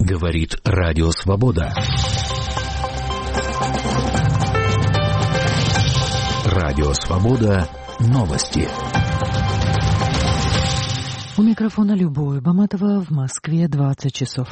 Говорит Радио Свобода. Радио Свобода. Новости. У микрофона Любовь Баматова, в Москве 20 часов.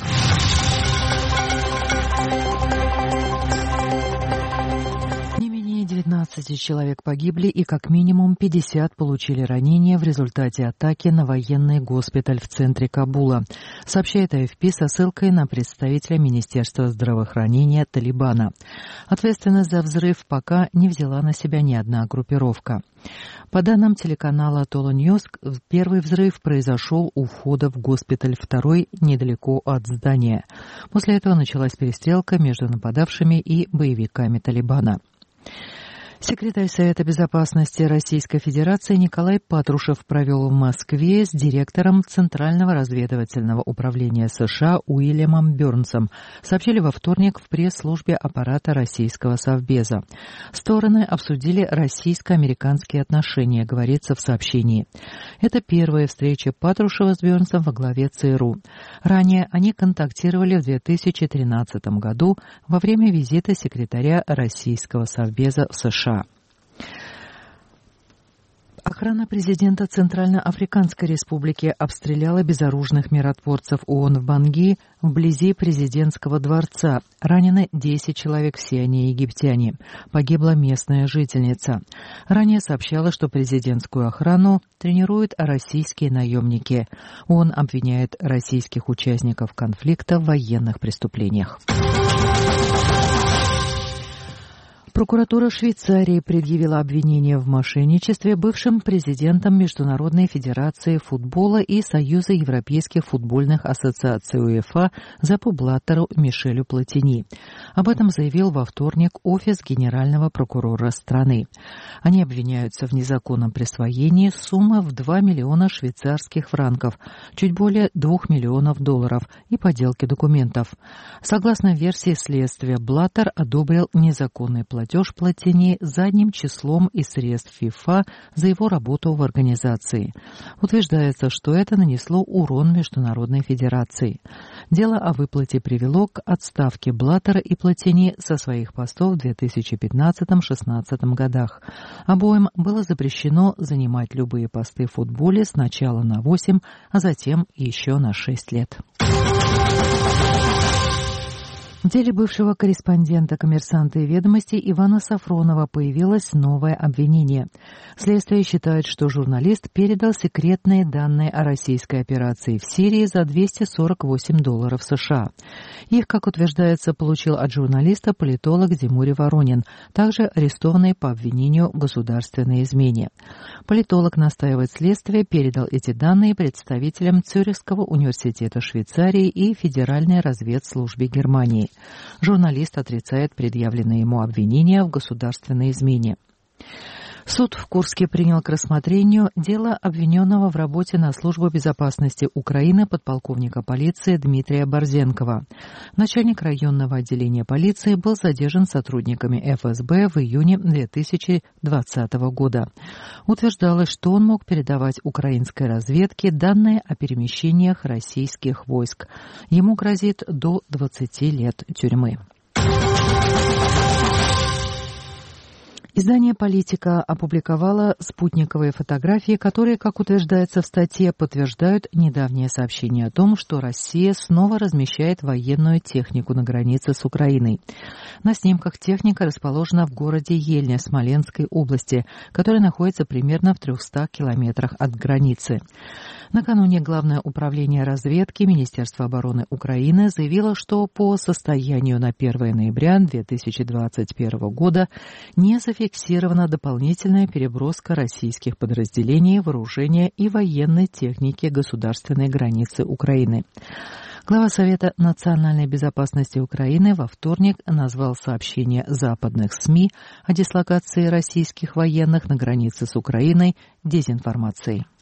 Не менее 19 человек погибли и как минимум 50 получили ранения в результате атаки на военный госпиталь в центре Кабула, сообщает АФП со ссылкой на представителя Министерства здравоохранения Талибана. Ответственность за взрыв пока не взяла на себя ни одна группировка. По данным телеканала Тола Ньюс, первый взрыв произошел у входа в госпиталь, второй недалеко от здания. После этого началась перестрелка между нападавшими и боевиками Талибана. Секретарь Совета безопасности Российской Федерации Николай Патрушев провел в Москве с директором Центрального разведывательного управления США Уильямом Бёрнсом, сообщили во вторник в пресс-службе аппарата российского Совбеза. Стороны обсудили российско-американские отношения, говорится в сообщении. Это первая встреча Патрушева с Бёрнсом во главе ЦРУ. Ранее они контактировали в 2013 году во время визита секретаря российского Совбеза в США. Охрана президента Центральноафриканской Республики обстреляла безоружных миротворцев ООН в Банги вблизи президентского дворца. Ранены 10 человек, все они египтяне. Погибла местная жительница. Ранее сообщала, что президентскую охрану тренируют российские наемники. ООН обвиняет российских участников конфликта в военных преступлениях. Прокуратура Швейцарии предъявила обвинение в мошенничестве бывшим президентом Международной федерации футбола и Союза европейских футбольных ассоциаций УЕФА Зеппу Блаттеру Мишелю Платини. Об этом заявил во вторник офис генерального прокурора страны. Они обвиняются в незаконном присвоении суммы в 2 миллиона швейцарских франков, чуть более 2 миллионов долларов, и подделке документов. Согласно версии следствия, Блаттер одобрил незаконный платеж Платини задним числом из средств ФИФА за его работу в организации. Утверждается, что это нанесло урон Международной федерации. Дело о выплате привело к отставке Блаттера и Платини со своих постов в 2015-16 годах. Обоим было запрещено занимать любые посты в футболе сначала на 8, а затем еще на 6 лет. В деле бывшего корреспондента «Коммерсанта» и «Ведомостей» Ивана Сафронова появилось новое обвинение. Следствие считает, что журналист передал секретные данные о российской операции в Сирии за $248 США. Их, как утверждается, получил от журналиста политолог Зимури Воронин, также арестованный по обвинению в государственной измене. Политолог, настаивает следствие, передал эти данные представителям Цюрихского университета Швейцарии и Федеральной разведслужбе Германии. Журналист отрицает предъявленные ему обвинения в государственной измене. Суд в Курске принял к рассмотрению дело обвиненного в работе на службу безопасности Украины подполковника полиции Дмитрия Борзенкова. Начальник районного отделения полиции был задержан сотрудниками ФСБ в июне 2020 года. Утверждалось, что он мог передавать украинской разведке данные о перемещениях российских войск. Ему грозит до 20 лет тюрьмы. Издание «Политика» опубликовало спутниковые фотографии, которые, как утверждается в статье, подтверждают недавнее сообщение о том, что Россия снова размещает военную технику на границе с Украиной. На снимках техника расположена в городе Ельня Смоленской области, который находится примерно в 300 километрах от границы. Накануне Главное управление разведки Министерства обороны Украины заявило, что по состоянию на 1 ноября 2021 года не зафиксирована дополнительная переброска российских подразделений, вооружения и военной техники государственной границы Украины. Глава Совета национальной безопасности Украины во вторник назвал сообщение западных СМИ о дислокации российских военных на границе с Украиной дезинформацией.